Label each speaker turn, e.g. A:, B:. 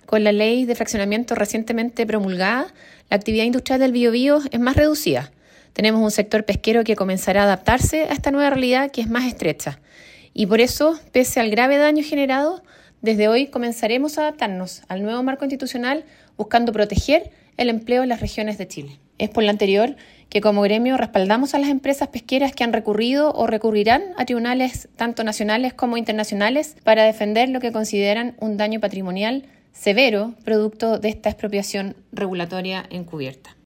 A: Con la ley de fraccionamiento recientemente promulgada, la actividad industrial del Biobío es más reducida. Tenemos un sector pesquero que comenzará a adaptarse a esta nueva realidad que es más estrecha. Y por eso, pese al grave daño generado, desde hoy comenzaremos a adaptarnos al nuevo marco institucional buscando proteger el empleo en las regiones de Chile. Es por lo anterior que como gremio respaldamos a las empresas pesqueras que han recurrido o recurrirán a tribunales tanto nacionales como internacionales para defender lo que consideran un daño patrimonial severo producto de esta expropiación regulatoria encubierta.